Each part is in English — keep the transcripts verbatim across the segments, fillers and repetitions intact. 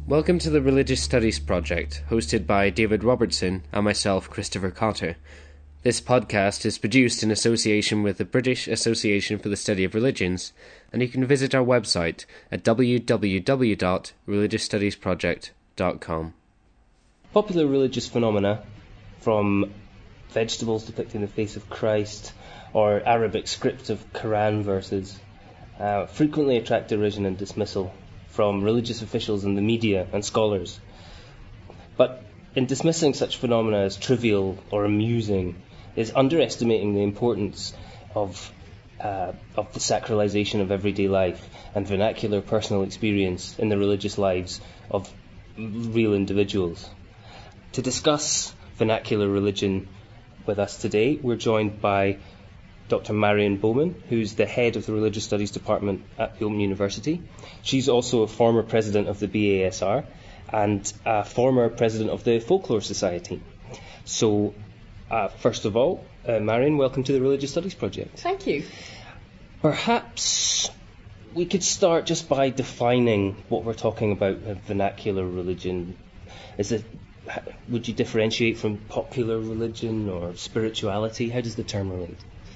Welcome to the Religious Studies Project, hosted by David Robertson and myself, Christopher Cotter. This podcast is produced in association with the British Association for the Study of Religions, and you can visit our website at w w w dot religious studies project dot com. Popular religious phenomena, from vegetables depicting the face of Christ or Arabic script of Quran verses, uh, frequently attract derision and dismissal from religious officials in the media and scholars. But in dismissing such phenomena as trivial or amusing is underestimating the importance of uh, of the sacralization of everyday life and vernacular personal experience in the religious lives of real individuals. To discuss vernacular religion with us today, we're joined by Doctor Marion Bowman, who's the head of the Religious Studies Department at the Open University. She's also a former president of the B A S R and a former president of the Folklore Society. So, uh, first of all, uh, Marion, welcome to the Religious Studies Project. Thank you. Perhaps we could start just by defining what we're talking about, uh, vernacular religion. Is it, would you differentiate from popular religion or spirituality? How does the term relate?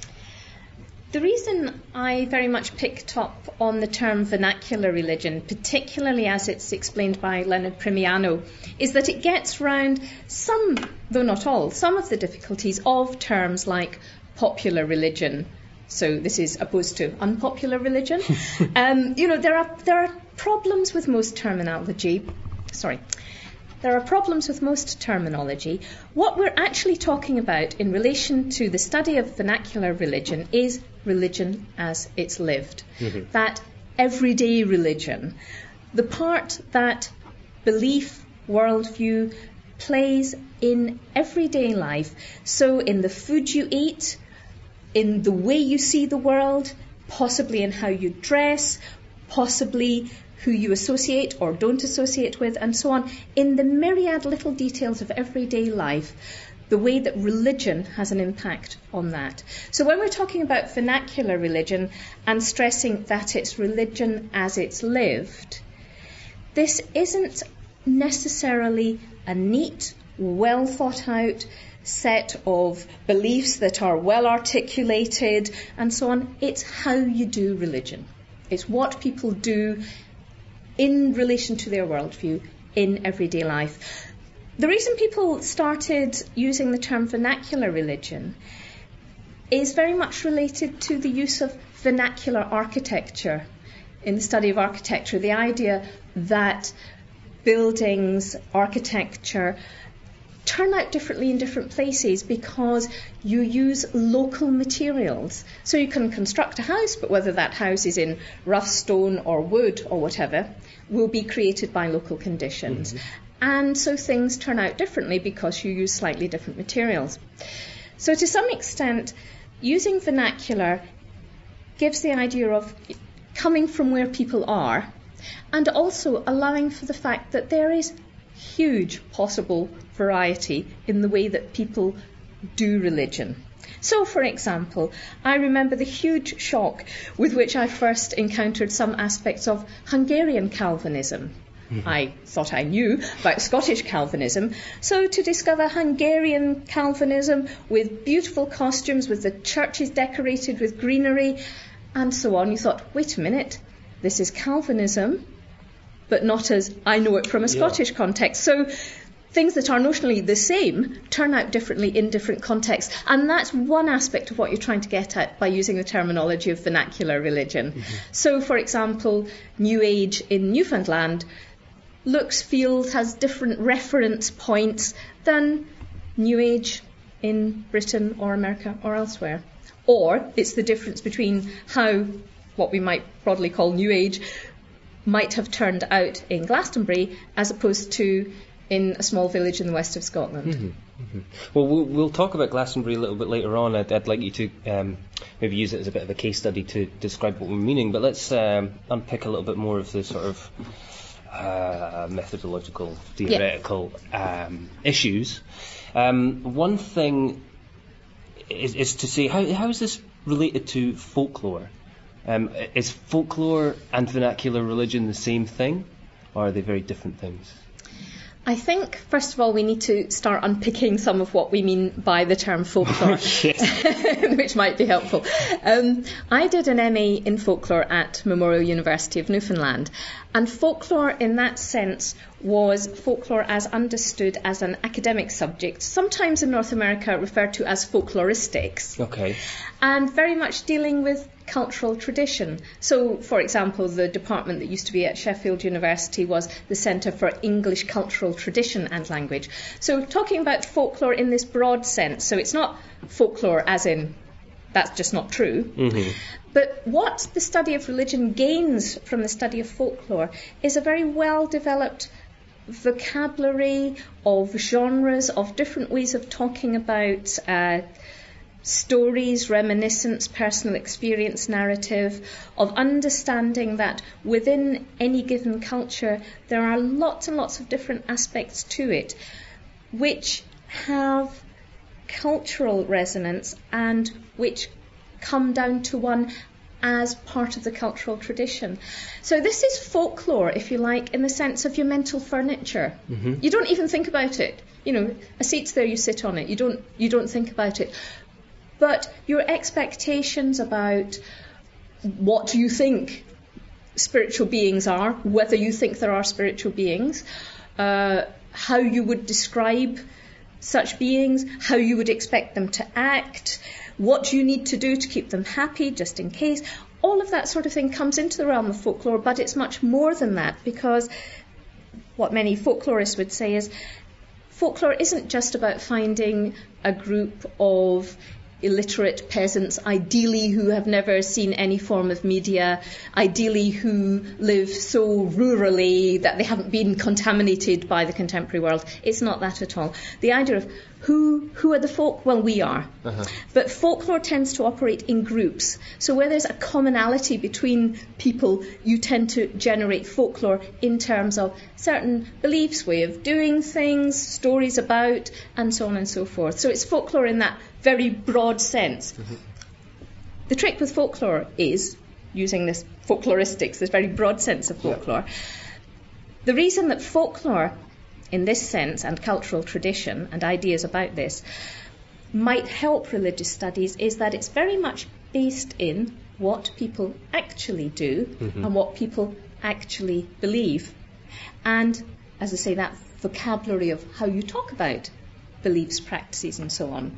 The reason I very much picked up on the term vernacular religion, particularly as it's explained by Leonard Primiano, is that it gets round some, though not all, some of the difficulties of terms like popular religion. So this is opposed to unpopular religion. um, you know, there are there are problems with most terminology. Sorry. There are problems with most terminology. What we're actually talking about in relation to the study of vernacular religion is religion as it's lived. Mm-hmm. That everyday religion. The part that belief, worldview plays in everyday life. So in the food you eat, in the way you see the world, possibly in how you dress, possibly who you associate or don't associate with, and so on, in the myriad little details of everyday life, the way that religion has an impact on that. So when we're talking about vernacular religion and stressing that it's religion as it's lived, this isn't necessarily a neat, well thought out set of beliefs that are well articulated and so on. It's how you do religion. It's what people do in relation to their worldview in everyday life. The reason people started using the term vernacular religion is very much related to the use of vernacular architecture in the study of architecture. The idea that buildings, architecture turn out differently in different places because you use local materials. So you can construct a house, but whether that house is in rough stone or wood or whatever will be created by local conditions. Mm-hmm. And so things turn out differently because you use slightly different materials. So to some extent, using vernacular gives the idea of coming from where people are and also allowing for the fact that there is huge possible variety in the way that people do religion. So, for example, I remember the huge shock with which I first encountered some aspects of Hungarian Calvinism. Mm-hmm. I thought I knew about Scottish Calvinism, so to discover Hungarian Calvinism with beautiful costumes, with the churches decorated with greenery, and so on, you thought, wait a minute, this is Calvinism, but not as I know it from a Scottish yeah. context. So things that are notionally the same turn out differently in different contexts. And that's one aspect of what you're trying to get at by using the terminology of vernacular religion. Mm-hmm. So, for example, New Age in Newfoundland looks, feels, has different reference points than New Age in Britain or America or elsewhere. Or it's the difference between how what we might broadly call New Age might have turned out in Glastonbury as opposed to in a small village in the west of Scotland. Mm-hmm. Mm-hmm. Well, well, we'll talk about Glastonbury a little bit later on. I'd, I'd like you to um, maybe use it as a bit of a case study to describe what we're meaning, but let's um, unpick a little bit more of the sort of uh, methodological, theoretical yeah. um, issues. Um, one thing is, is to say, how, how is this related to folklore? Um, is folklore and vernacular religion the same thing? or are they very different things? I think, first of all, we need to start unpicking some of what we mean by the term folklore, which might be helpful. Um, I did an M A in folklore at Memorial University of Newfoundland, and folklore in that sense was folklore as understood as an academic subject, sometimes in North America referred to as folkloristics. Okay. And very much dealing with cultural tradition. So, for example, the department that used to be at Sheffield University was the Centre for English Cultural Tradition and Language. So talking about folklore in this broad sense, so it's not folklore as in that's just not true. Mm-hmm. But what the study of religion gains from the study of folklore is a very well-developed vocabulary of genres, of different ways of talking about uh, stories, reminiscence, personal experience, narrative, of understanding that within any given culture there are lots and lots of different aspects to it which have cultural resonance and which come down to one as part of the cultural tradition. So this is folklore, if you like, in the sense of your mental furniture. Mm-hmm. You don't even think about it. You know, a seat's there, you sit on it. You don't, you don't think about it. But your expectations about what you think spiritual beings are, whether you think there are spiritual beings, uh, how you would describe such beings, how you would expect them to act, what you need to do to keep them happy, just in case. All of that sort of thing comes into the realm of folklore, but it's much more than that, because what many folklorists would say is folklore isn't just about finding a group of illiterate peasants, ideally who have never seen any form of media, ideally who live so rurally that they haven't been contaminated by the contemporary world. It's not that at all. The idea of who who are the folk? Well, we are. Uh-huh. But folklore tends to operate in groups. So where there's a commonality between people, you tend to generate folklore in terms of certain beliefs, way of doing things, stories about, and so on and so forth. So it's folklore in that very broad sense. Mm-hmm. The trick with folklore is, using this folkloristics, this very broad sense of folklore, yeah. The reason that folklore, in this sense, and cultural tradition and ideas about this, might help religious studies is that it's very much based in what people actually do mm-hmm. and what people actually believe. And, as I say, that vocabulary of how you talk about beliefs, practices, and so on.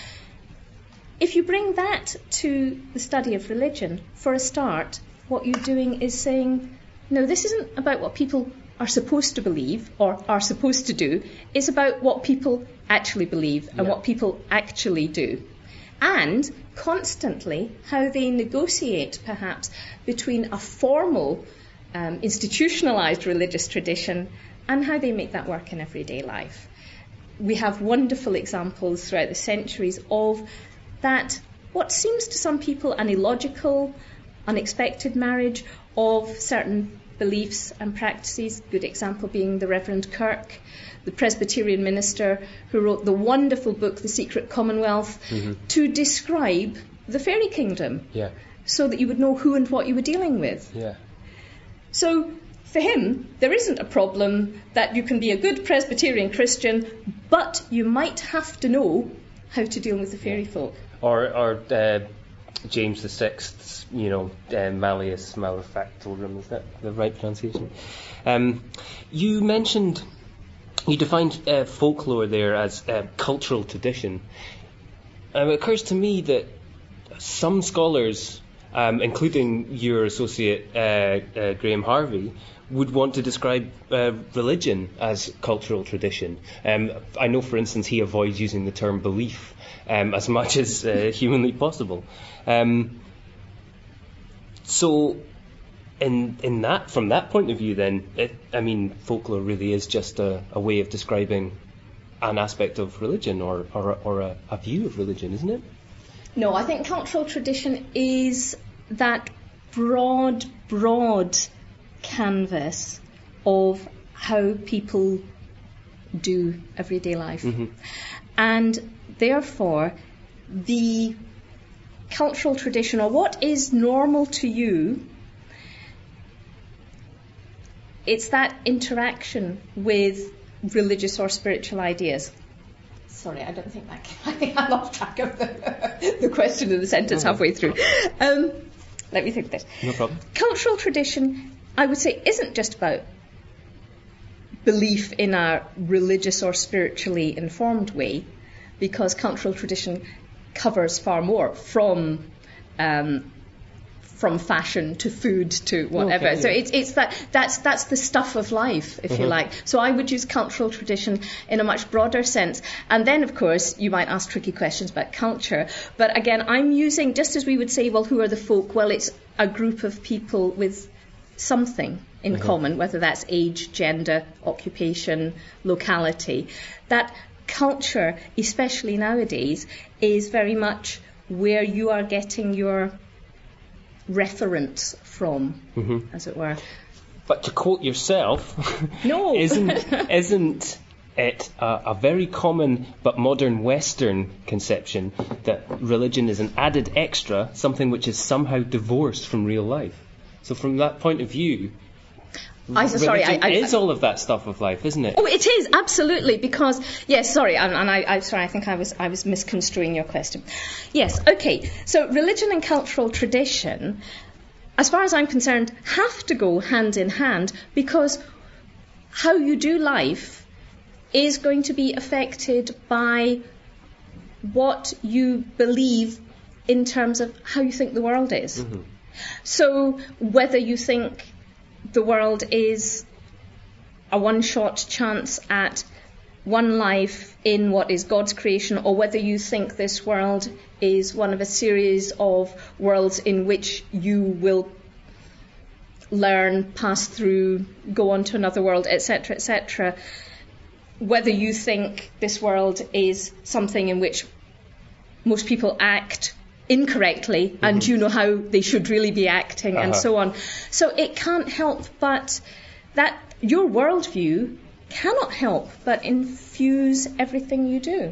If you bring that to the study of religion, for a start, what you're doing is saying, no, this isn't about what people are supposed to believe or are supposed to do. It's about what people actually believe and yeah. what people actually do. And constantly how they negotiate, perhaps, between a formal, um, institutionalized religious tradition and how they make that work in everyday life. We have wonderful examples throughout the centuries of that what seems to some people an illogical, unexpected marriage of certain beliefs and practices, good example being the Reverend Kirk, the Presbyterian minister who wrote the wonderful book The Secret Commonwealth mm-hmm. to describe the fairy kingdom yeah. so that you would know who and what you were dealing with. Yeah. So for him, there isn't a problem that you can be a good Presbyterian Christian, but you might have to know how to deal with the fairy folk. Or, or uh, James the Sixth's, you know, uh, Malleus Maleficarum, is that the right pronunciation? Um, you mentioned, you defined uh, folklore there as uh, cultural tradition. Uh, it occurs to me that some scholars, um, including your associate uh, uh, Graham Harvey, would want to describe uh, religion as cultural tradition. Um, I know, for instance, he avoids using the term belief um, as much as uh, humanly possible. Um, so, in in that, from that point of view, then, it, I mean, folklore really is just a, a way of describing an aspect of religion or or, or a, a view of religion, isn't it? No, I think cultural tradition is that broad, broad canvas of how people do everyday life. Mm-hmm. And therefore, the cultural tradition, or what is normal to you, it's that interaction with religious or spiritual ideas. Sorry, I don't think that I think I lost track of the, the question of the sentence no, halfway through. Um, let me think of this. No problem. Cultural tradition, I would say, isn't just about belief in a religious or spiritually informed way, because cultural tradition covers far more, from um, from fashion to food to whatever. Okay, so yeah. it's it's that that's that's the stuff of life, if mm-hmm. you like. So I would use cultural tradition in a much broader sense. And then, of course, you might ask tricky questions about culture. But again, I'm using, just as we would say, well, who are the folk? Well, it's a group of people with something in mm-hmm. common, whether that's age, gender, occupation, locality. That culture, especially nowadays, is very much where you are getting your reference from, mm-hmm. as it were. But to quote yourself, no, isn't isn't it a, a very common but modern Western conception that religion is an added extra, something which is somehow divorced from real life? So from that point of view, I, sorry, religion I, I, is all of that stuff of life, isn't it? Oh, it is, absolutely, because, yes, sorry, and, and I, I, sorry, I think I was, I was misconstruing your question. Yes, okay, so religion and cultural tradition, as far as I'm concerned, have to go hand in hand, because how you do life is going to be affected by what you believe in terms of how you think the world is. Mm-hmm. So whether you think the world is a one-shot chance at one life in what is God's creation, or whether you think this world is one of a series of worlds in which you will learn, pass through, go on to another world, et cetera, et cetera, whether you think this world is something in which most people act incorrectly, mm-hmm. and you know how they should really be acting, uh-huh. and so on. So it can't help but that your worldview cannot help but infuse everything you do.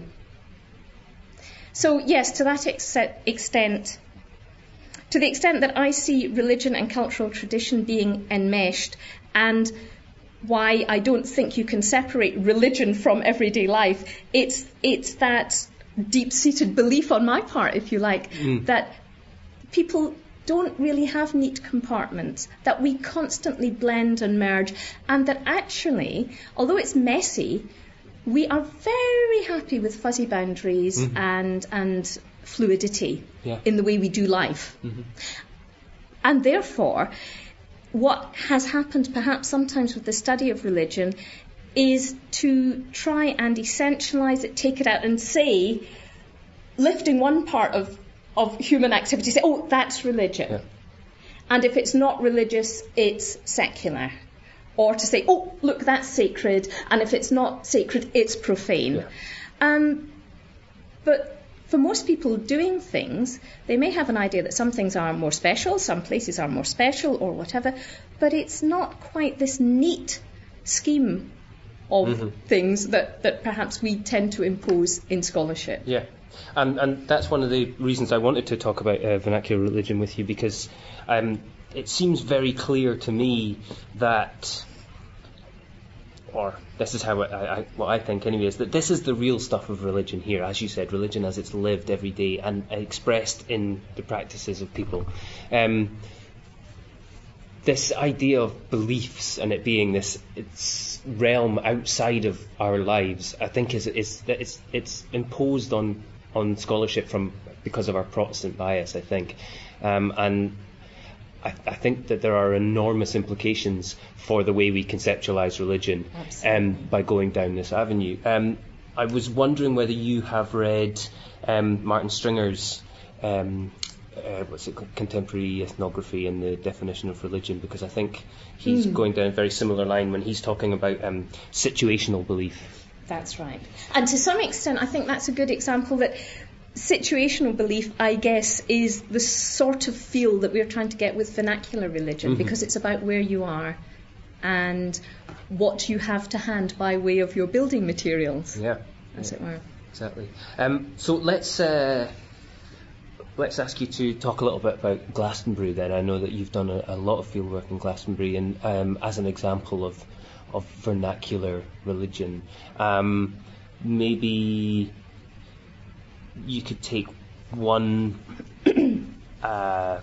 So yes, to that ex- extent, to the extent that I see religion and cultural tradition being enmeshed, and why I don't think you can separate religion from everyday life, it's it's that deep-seated belief on my part, if you like, mm. that people don't really have neat compartments, that we constantly blend and merge, and that actually, although it's messy, we are very happy with fuzzy boundaries mm-hmm. and and fluidity yeah. in the way we do life. Mm-hmm. And therefore, what has happened perhaps sometimes with the study of religion is to try and essentialise it, take it out and say, lifting one part of, of human activity, say, oh, that's religion. Yeah. And if it's not religious, it's secular. Or to say, oh, look, that's sacred, and if it's not sacred, it's profane. Yeah. Um, but for most people doing things, they may have an idea that some things are more special, some places are more special, or whatever, but it's not quite this neat scheme of mm-hmm. things that, that perhaps we tend to impose in scholarship. Yeah, and and that's one of the reasons I wanted to talk about uh, vernacular religion with you, because um, it seems very clear to me that, or this is how I, I, what I think anyway, is that this is the real stuff of religion here, as you said, religion as it's lived every day and expressed in the practices of people. Um, this idea of beliefs and it being this it's realm outside of our lives, I think is is it's it's imposed on on scholarship from because of our Protestant bias, I think, um, and I, I think that there are enormous implications for the way we conceptualise religion um, by going down this avenue. Um, I was wondering whether you have read um, Martin Stringer's um, Uh, what's it, contemporary ethnography and the definition of religion, because I think he's mm. going down a very similar line when he's talking about um, situational belief. That's right. And to some extent, I think that's a good example that situational belief, I guess, is the sort of feel that we're trying to get with vernacular religion, mm-hmm. because it's about where you are and what you have to hand by way of your building materials, yeah, as yeah. it were. Exactly. Um, so let's... Uh, let's ask you to talk a little bit about Glastonbury then. I know that you've done a, a lot of fieldwork in Glastonbury, and um, as an example of of vernacular religion, um, maybe you could take one, uh,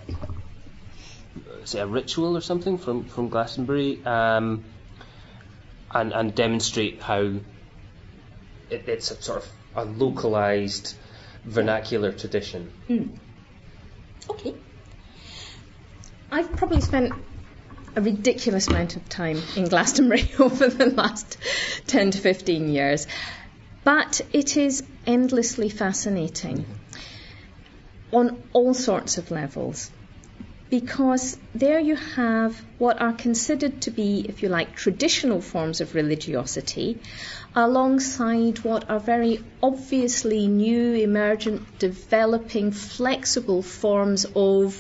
say a ritual or something from from Glastonbury, um, and and demonstrate how it, it's a sort of a localized vernacular tradition. Mm. Okay. I've probably spent a ridiculous amount of time in Glastonbury over the last ten to fifteen years, but it is endlessly fascinating on all sorts of levels, because there you have what are considered to be, if you like, traditional forms of religiosity, alongside what are very obviously new, emergent, developing, flexible forms of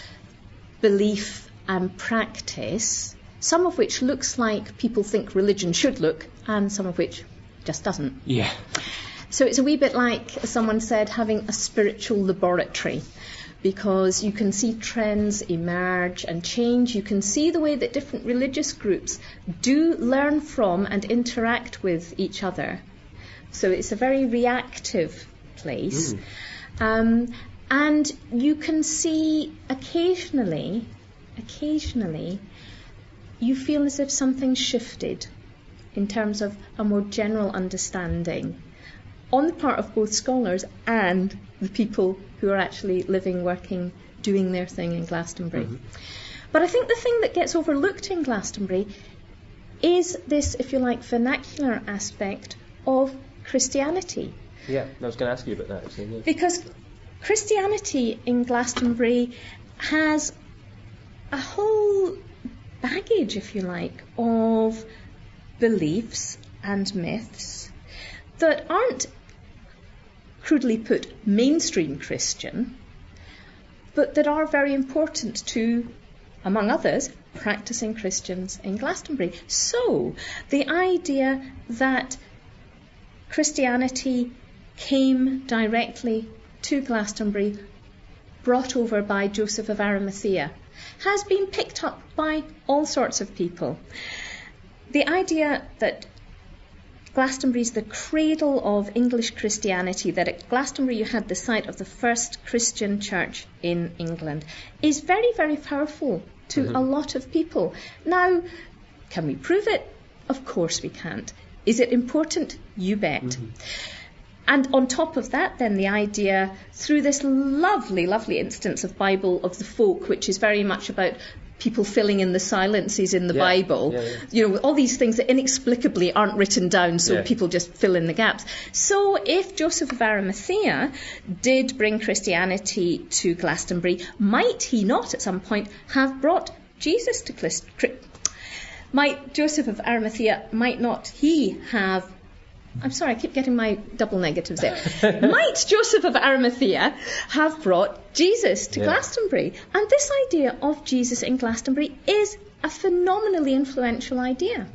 belief and practice, some of which looks like people think religion should look, and some of which just doesn't. Yeah. So it's a wee bit like, as someone said, having a spiritual laboratory, because you can see trends emerge and change. You can see the way that different religious groups do learn from and interact with each other. So it's a very reactive place. Mm. Um, and you can see occasionally, occasionally, you feel as if something's shifted in terms of a more general understanding on the part of both scholars and the people who are actually living, working, doing their thing in Glastonbury. Mm-hmm. But I think the thing that gets overlooked in Glastonbury is this, if you like, vernacular aspect of Christianity. Yeah, I was going to ask you about that actually. Yeah. Because Christianity in Glastonbury has a whole baggage, if you like, of beliefs and myths that aren't, crudely put, mainstream Christian, but that are very important to, among others, practicing Christians in Glastonbury. So the idea that Christianity came directly to Glastonbury, brought over by Joseph of Arimathea, has been picked up by all sorts of people. The idea that Glastonbury is the cradle of English Christianity, that at Glastonbury you had the site of the first Christian church in England, is very, very powerful to mm-hmm. a lot of people. Now, can we prove it? Of course we can't. Is it important? You bet. Mm-hmm. And on top of that, then, the idea, through this lovely, lovely instance of Bible of the Folk, which is very much about people filling in the silences in the yeah, Bible, yeah, yeah. you know, all these things that inexplicably aren't written down, so yeah. people just fill in the gaps. So if Joseph of Arimathea did bring Christianity to Glastonbury, might he not at some point have brought Jesus to Glastonbury? Might Joseph of Arimathea, might not he have I'm sorry, I keep getting my double negatives there. Might Joseph of Arimathea have brought Jesus to yeah. Glastonbury? And this idea of Jesus in Glastonbury is a phenomenally influential idea.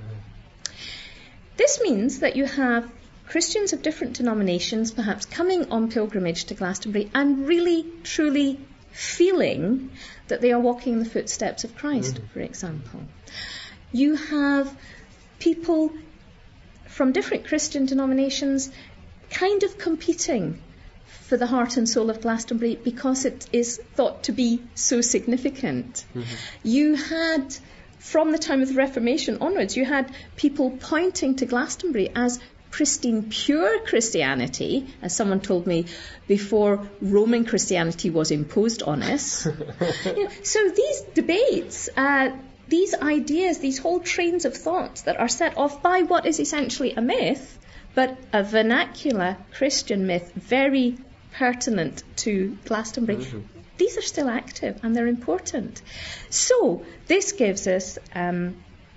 This means that you have Christians of different denominations perhaps coming on pilgrimage to Glastonbury and really, truly feeling that they are walking in the footsteps of Christ, mm. for example. You have people from different Christian denominations kind of competing for the heart and soul of Glastonbury because it is thought to be so significant. Mm-hmm. You had, from the time of the Reformation onwards, you had people pointing to Glastonbury as pristine, pure Christianity, as someone told me, before Roman Christianity was imposed on us. You know, so these debates, uh, these ideas, these whole trains of thoughts that are set off by what is essentially a myth, but a vernacular Christian myth, very pertinent to Glastonbury, mm-hmm. these are still active and they're important. So this gives us um,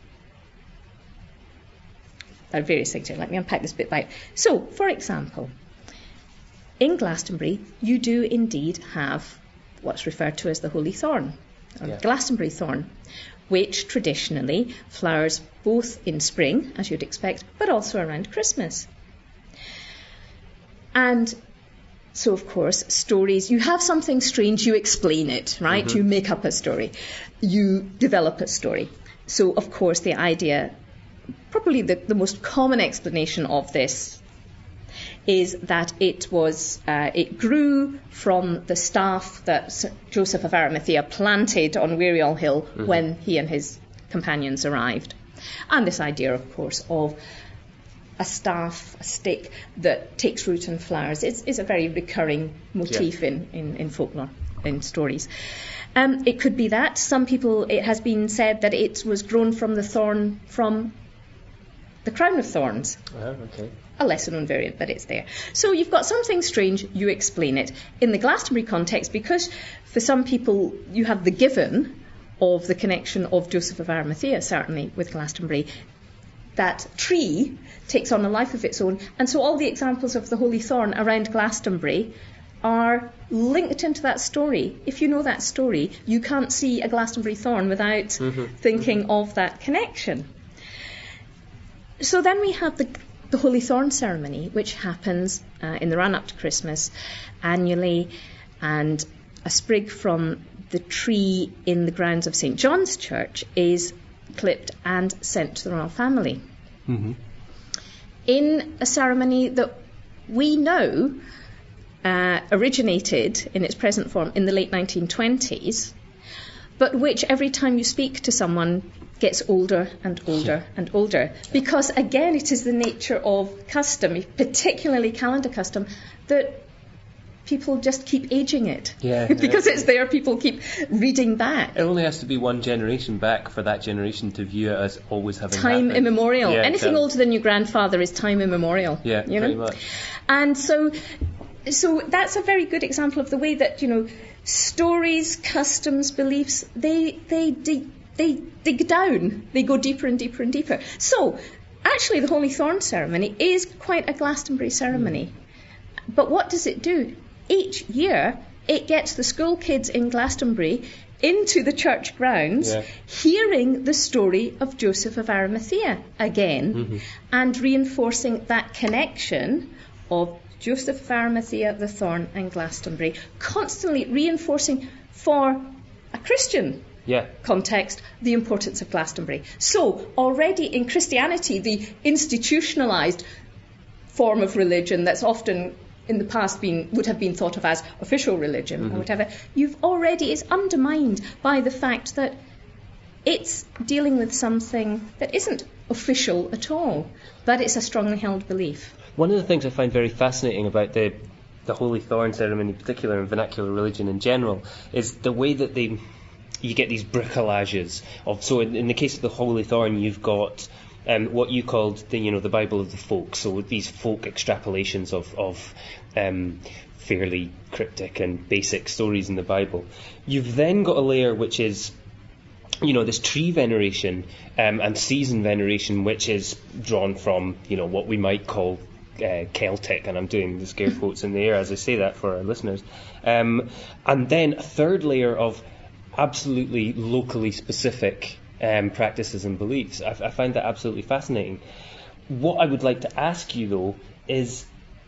there are various things here. Let me unpack this bit by. So, for example, in Glastonbury, you do indeed have what's referred to as the Holy Thorn, or yeah. Glastonbury thorn, which traditionally flowers both in spring, as you'd expect, but also around Christmas. And So, of course, stories, you have something strange, you explain it, right? Mm-hmm. You make up a story. You develop a story. So, of course, the idea, probably the, the most common explanation of this is that it was, uh, it grew from the staff that Joseph of Arimathea planted on Weary Hill mm-hmm. when he and his companions arrived. And this idea, of course, of a staff, a stick that takes root and flowers is, is a very recurring motif yeah. in, in, in folklore, in stories. Um, it could be that. Some people, it has been said that it was grown from the thorn from the crown of thorns. Oh, okay. A lesser-known variant, but it's there. So you've got something strange, you explain it. In the Glastonbury context, because for some people you have the given of the connection of Joseph of Arimathea, certainly, with Glastonbury, that tree takes on a life of its own, and so all the examples of the Holy Thorn around Glastonbury are linked into that story. If you know that story, you can't see a Glastonbury thorn without mm-hmm. thinking mm-hmm. of that connection. So then we have the, the Holy Thorn ceremony, which happens uh, in the run-up to Christmas annually, and a sprig from the tree in the grounds of Saint John's Church is clipped and sent to the royal family. Mm-hmm. In a ceremony that we know uh, originated in its present form in the late nineteen twenties, but which every time you speak to someone gets older and older and older. Because again, it is the nature of custom, particularly calendar custom, that people just keep aging it. Yeah. Because yeah. it's there, people keep reading back. It only has to be one generation back for that generation to view it as always having time happened. immemorial. Yeah, Anything exactly. older than your grandfather is time immemorial. Yeah, you pretty know? much. And so, so that's a very good example of the way that, you know, stories, customs, beliefs, they they dig, they dig down. They go deeper and deeper and deeper. So, actually, the Holy Thorn ceremony is quite a Glastonbury ceremony. Mm. But what does it do? Each year, it gets the school kids in Glastonbury into the church grounds, yeah. hearing the story of Joseph of Arimathea again, mm-hmm. and reinforcing that connection of Joseph of Arimathea, the Thorn, and Glastonbury, constantly reinforcing for a Christian yeah. context the importance of Glastonbury. So, already in Christianity, the institutionalised form of religion that's often in the past been, would have been thought of as official religion mm-hmm. or whatever, you've already is undermined by the fact that it's dealing with something that isn't official at all, but it's a strongly held belief. One of the things I find very fascinating about the the Holy Thorn ceremony in particular and vernacular religion in general is the way that they you get these bricolages of, so in, in the case of the Holy Thorn you've got Um, what you called the, you know, the Bible of the folk, so these folk extrapolations of, of um, fairly cryptic and basic stories in the Bible. You've then got a layer which is, you know, this tree veneration um, and season veneration, which is drawn from, you know, what we might call uh, Celtic, and I'm doing the scare quotes in the air as I say that for our listeners. Um, and then a third layer of absolutely locally specific Um, practices and beliefs. I, I find that absolutely fascinating. What I would like to ask you, though, is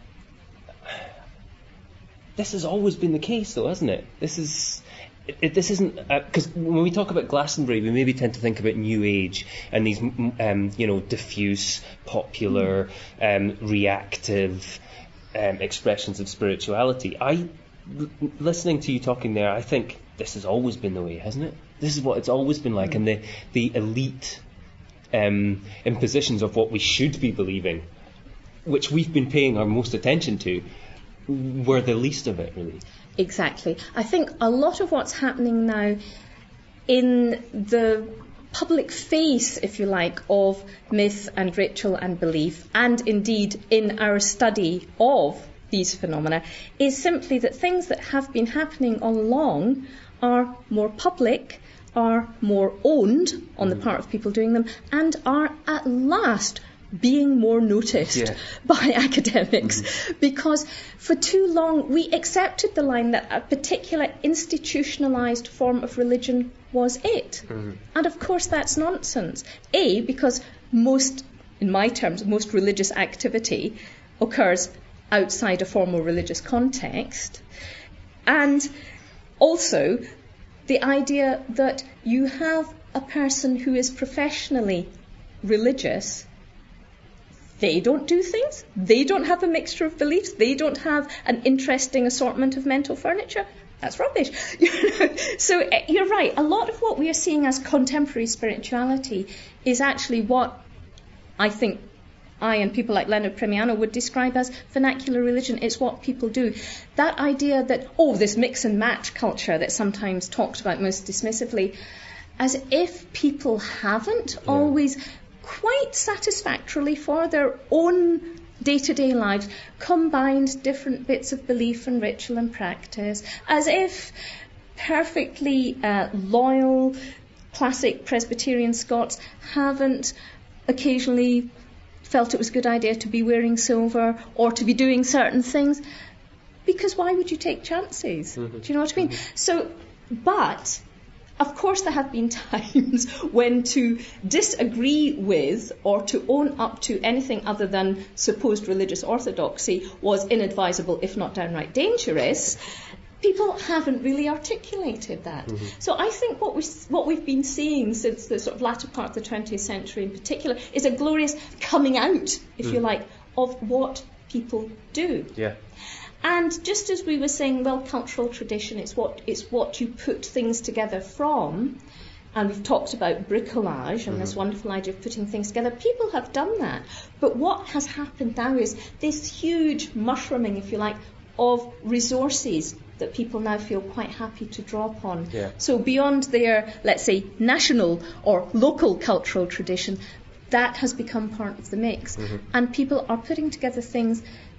this has always been the case, though, hasn't it? This is it, it, this isn't because uh, when we talk about Glastonbury, we maybe tend to think about New Age and these, um, you know, diffuse, popular, um, reactive um, expressions of spirituality. I, l- listening to you talking there, I think this has always been the way, hasn't it? This is what it's always been like, and the the elite um, impositions of what we should be believing, which we've been paying our most attention to, were the least of it, really. Exactly. I think a lot of what's happening now in the public face, if you like, of myth and ritual and belief, and indeed in our study of these phenomena, is simply that things that have been happening all along are more public, are more owned on the part of people doing them, and are at last being more noticed yeah. by academics. Mm-hmm. Because for too long we accepted the line that a particular institutionalised form of religion was it. Mm-hmm. And of course that's nonsense. A, because most, in my terms, most religious activity occurs outside a formal religious context. And also the idea that you have a person who is professionally religious, they don't do things, they don't have a mixture of beliefs, they don't have an interesting assortment of mental furniture. That's rubbish. So you're right, a lot of what we are seeing as contemporary spirituality is actually what I think I and people like Leonard Primiano would describe as vernacular religion. It's what people do. That idea that, oh, this mix and match culture that's sometimes talked about most dismissively, as if people haven't yeah. always quite satisfactorily for their own day-to-day lives combined different bits of belief and ritual and practice, as if perfectly uh, loyal classic Presbyterian Scots haven't occasionally felt it was a good idea to be wearing silver or to be doing certain things, because why would you take chances? Mm-hmm. Do you know what I mean? Mm-hmm. So, but of course there have been times when to disagree with or to own up to anything other than supposed religious orthodoxy was inadvisable, if not downright dangerous. People haven't really articulated that. Mm-hmm. So I think what, we, what we've been seeing since the sort of latter part of the twentieth century in particular is a glorious coming out, if mm. you like, of what people do. Yeah. And just as we were saying, well, cultural tradition, it's what, it's what you put things together from, and we've talked about bricolage and mm-hmm. this wonderful idea of putting things together. People have done that. But what has happened now is this huge mushrooming, if you like, of resources that people now feel quite happy to draw upon. Yeah. So beyond their, let's say, national or local cultural tradition, that has become part of the mix. Mm-hmm. And people are putting together things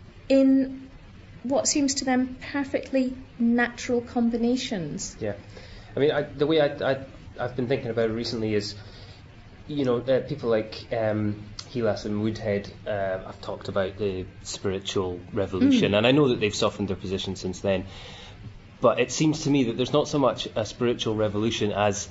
in what seems to them perfectly natural combinations. Yeah. I mean, I, the way I, I, I've been thinking about it recently is, you know, uh, people like um, Helas and Woodhead uh, have talked about the spiritual revolution, mm. and I know that they've softened their position since then. But it seems to me that there's not so much a spiritual revolution as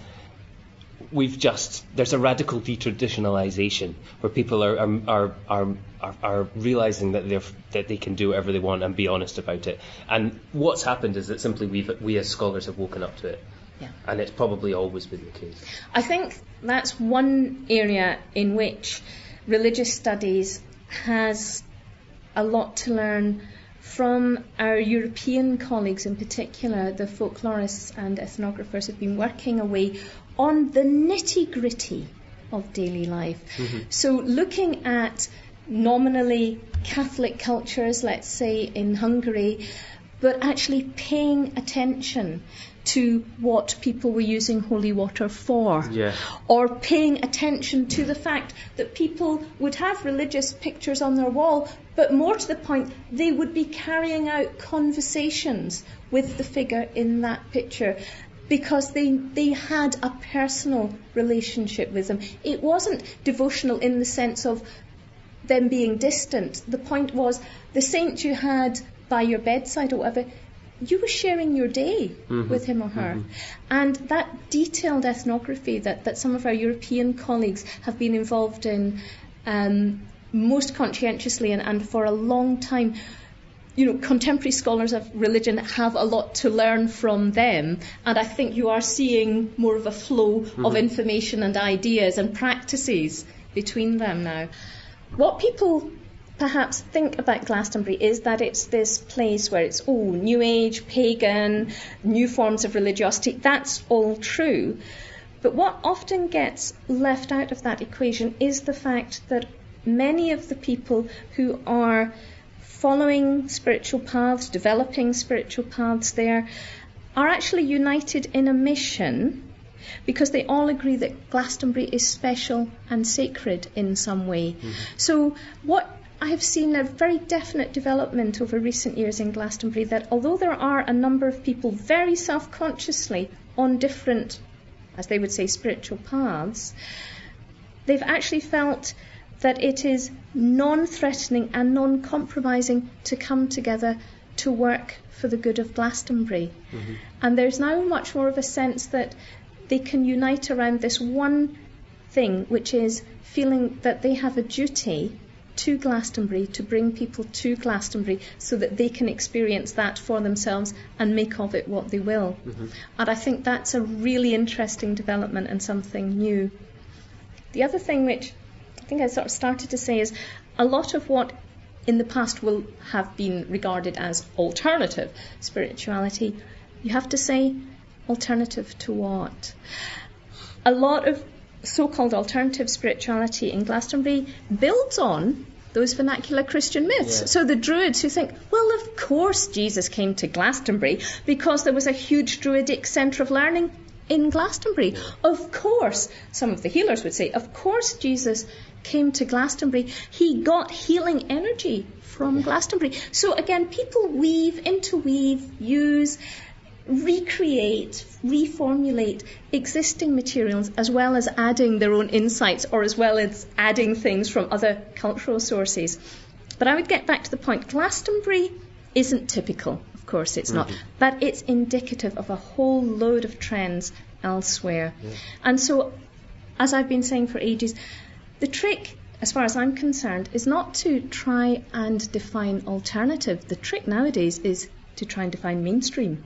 we've just, there's a radical detraditionalization where people are are are are, are, are realizing that they that they can do whatever they want and be honest about it. And what's happened is that simply we we as scholars have woken up to it. Yeah. And it's probably always been the case. I think that's one area in which religious studies has a lot to learn from our European colleagues in particular. The folklorists and ethnographers have been working away on the nitty-gritty of daily life. Mm-hmm. So looking at nominally Catholic cultures, let's say in Hungary, but actually paying attention to what people were using holy water for, yeah. or paying attention to the fact that people would have religious pictures on their wall, but more to the point, they would be carrying out conversations with the figure in that picture because they they had a personal relationship with them. It wasn't devotional in the sense of them being distant. The point was the saint you had by your bedside or whatever, you were sharing your day mm-hmm. with him or her. Mm-hmm. And that detailed ethnography that, that some of our European colleagues have been involved in um, most conscientiously and, and for a long time, you know, contemporary scholars of religion have a lot to learn from them. And I think you are seeing more of a flow mm-hmm. of information and ideas and practices between them now. What people perhaps think about Glastonbury is that it's this place where it's, oh, New Age, pagan, new forms of religiosity. That's all true. But what often gets left out of that equation is the fact that many of the people who are following spiritual paths, developing spiritual paths there, are actually united in a mission because they all agree that Glastonbury is special and sacred in some way. Mm-hmm. So what I have seen a very definite development over recent years in Glastonbury that although there are a number of people very self-consciously on different, as they would say, spiritual paths, they've actually felt that it is non-threatening and non-compromising to come together to work for the good of Glastonbury. Mm-hmm. And there's now much more of a sense that they can unite around this one thing, which is feeling that they have a duty to Glastonbury, to bring people to Glastonbury so that they can experience that for themselves and make of it what they will. Mm-hmm. And I think that's a really interesting development and something new. The other thing which I think I sort of started to say is a lot of what in the past will have been regarded as alternative spirituality, you have to say alternative to what? A lot of so-called alternative spirituality in Glastonbury builds on those vernacular Christian myths. Yeah. So the Druids who think, well, of course Jesus came to Glastonbury because there was a huge Druidic centre of learning in Glastonbury. Yeah. Of course, some of the healers would say, of course Jesus came to Glastonbury. He got healing energy from yeah. Glastonbury. So again, people weave, interweave, use, recreate, reformulate existing materials as well as adding their own insights or as well as adding things from other cultural sources. But I would get back to the point, Glastonbury isn't typical, of course it's mm-hmm. not, but it's indicative of a whole load of trends elsewhere. Yeah. And so, as I've been saying for ages, the trick, as far as I'm concerned, is not to try and define alternative. The trick nowadays is to try and define mainstream.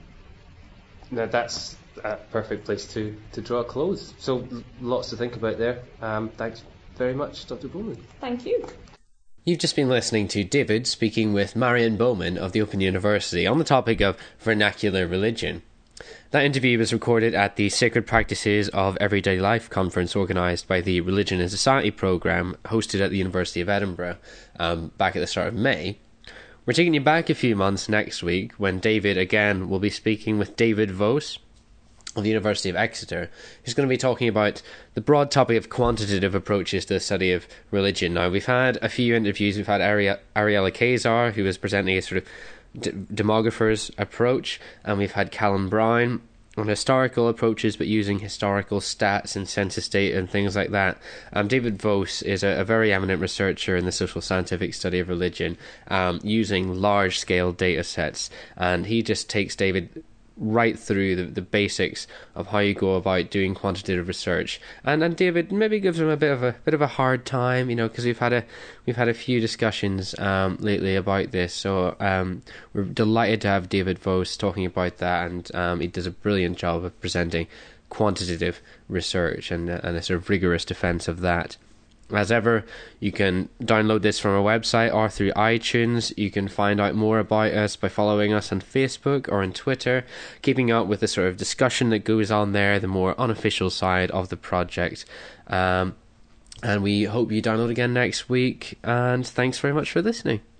Now that's a perfect place to, to draw a close. So lots to think about there. Um, thanks very much, Doctor Bowman. Thank you. You've just been listening to David speaking with Marion Bowman of the Open University on the topic of vernacular religion. That interview was recorded at the Sacred Practices of Everyday Life conference organised by the Religion and Society programme hosted at the University of Edinburgh um, back at the start of May. We're taking you back a few months next week when David again will be speaking with David Vos of the University of Exeter, who's going to be talking about the broad topic of quantitative approaches to the study of religion. Now, we've had a few interviews. We've had Ari- Ariella Kazar, who was presenting a sort of d- demographer's approach, and we've had Callum Brown on historical approaches, but using historical stats and census data and things like that. Um, David Vos is a, a very eminent researcher in the social scientific study of religion, um, using large-scale data sets, and he just takes David right through the, the basics of how you go about doing quantitative research. And and David maybe gives him a bit of a bit of a hard time, you know, because we've had a we've had a few discussions um, lately about this. So um, we're delighted to have David Vos talking about that, and um, he does a brilliant job of presenting quantitative research and and a sort of rigorous defence of that. As ever, you can download this from our website or through iTunes. You can find out more about us by following us on Facebook or on Twitter, keeping up with the sort of discussion that goes on there, the more unofficial side of the project. Um, and we hope you download again next week, and thanks very much for listening.